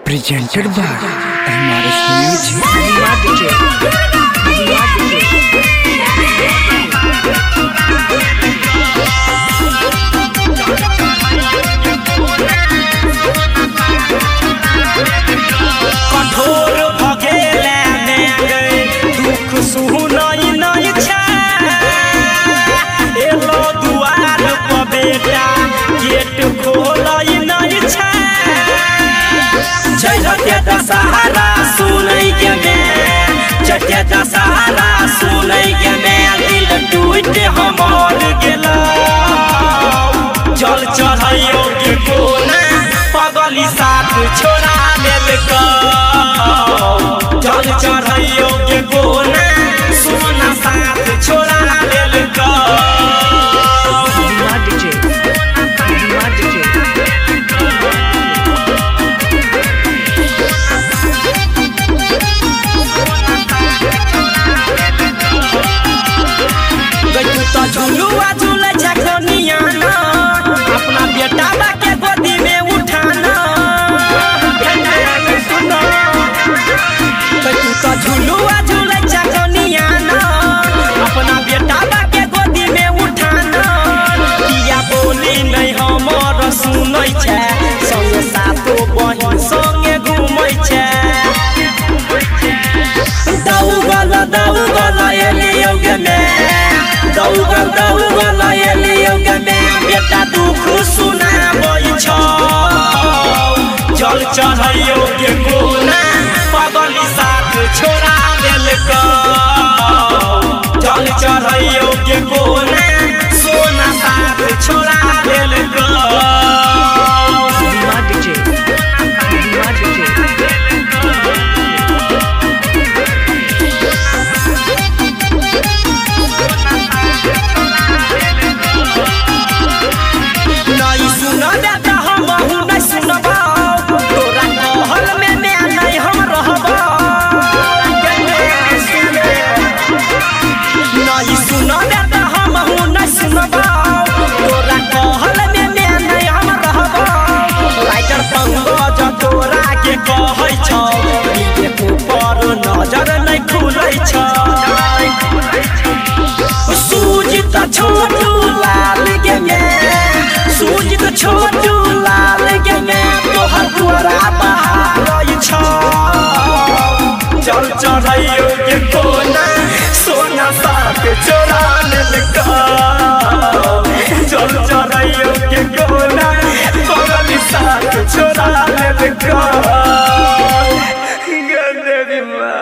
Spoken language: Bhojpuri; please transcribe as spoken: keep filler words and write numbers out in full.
presented by M R S Music. कठोर भगेले दुख सुनई नहीं छे एलो दुआर पर बेटा गेट खोलई नहीं छे जय दशहरा सुनई के में जय दशहरा सुनई के में दिल टूट हमर गेला जल चढ़ाइयो के कोना पगली साथ छोड़ा लेलका जल चढ़ाइयो के कोना सोना साथ छोड़ा लेलका तो झुलुआ झूले छनिया अपना बेटा के गोदी में उठाना तो झुलुआ झूले छनिया अपना बेटा के गोदी में उठाना किया बोली नहीं हमर सुनै छे संगे सातो बहिन संगे घूमै छे दौगल दौगल एलियो गे में दौगल दौगल एलियो गे में बेटा दुख सुनाबै छौ जल चढ़ाइयो के कोना पगली साथ छोड़ा देलका जल चढ़ाइयो के कोना सोना साथ छोड़ा देलका सूजित छोटू लाल गे में सूजित छोटू लाल गे में तोहर तोरा बहारै छौ जल चढ़ाइयो के कोना सोना साथ चोरा लेलका जल चढ़ाइयो के कोना पगली साथ छोड़ा लेलका